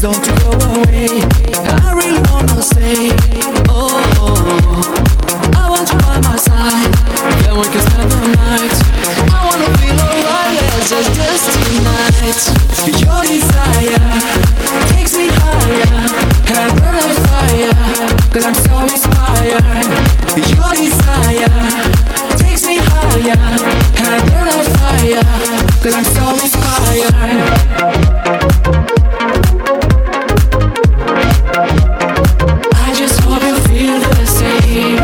don't you go away. I really wanna stay. I want you by my side. Then we can spend the night. I wanna feel alright. Let's just dance tonight. Your desire takes me higher. Can I burn like fire? 'Cause I'm so inspired. Your desire takes me higher. Can I burn like fire? 'Cause I'm so inspired. I just hope you feel the same.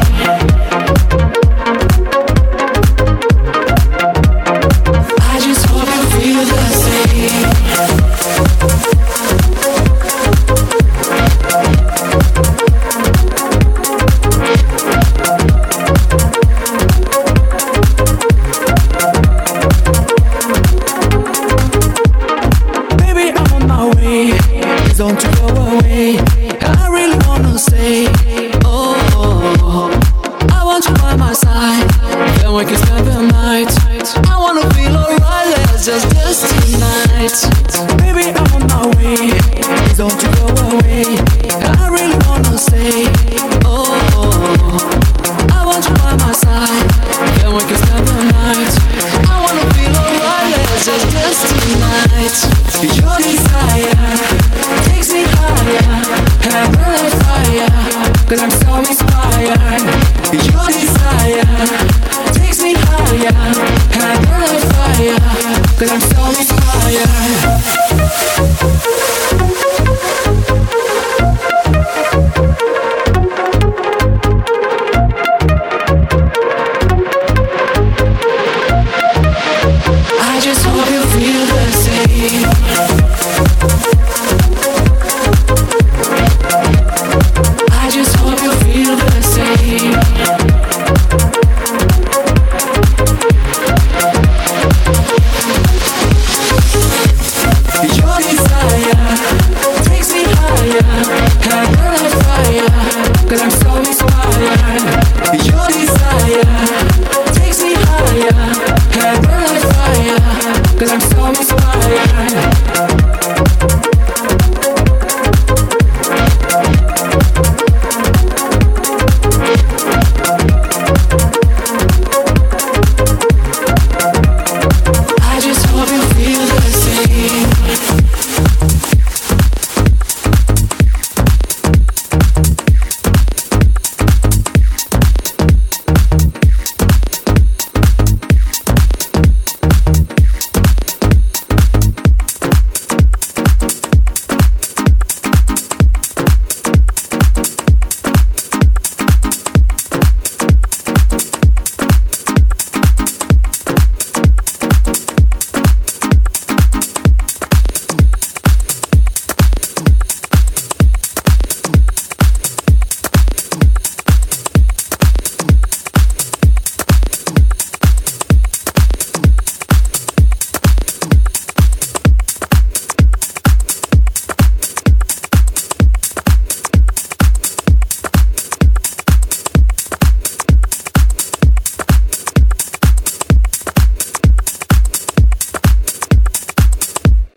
I just hope you feel the same. Baby, I'm on my way. Please don't you go away. I really wanna stay. I want you by my side. Then we can spend the night. I wanna feel alright. Let's just dance tonight. Baby, I'm on my way. Please don't you go away. I really wanna stay. I want you by my side. Then we can spend the night. I wanna feel alright. Let's just dance tonight. Your desire takes me higher. Can I burn like fire? 'Cause I'm so inspired. Your desire takes me higher. Can I burn like fire? 'Cause I'm so inspired.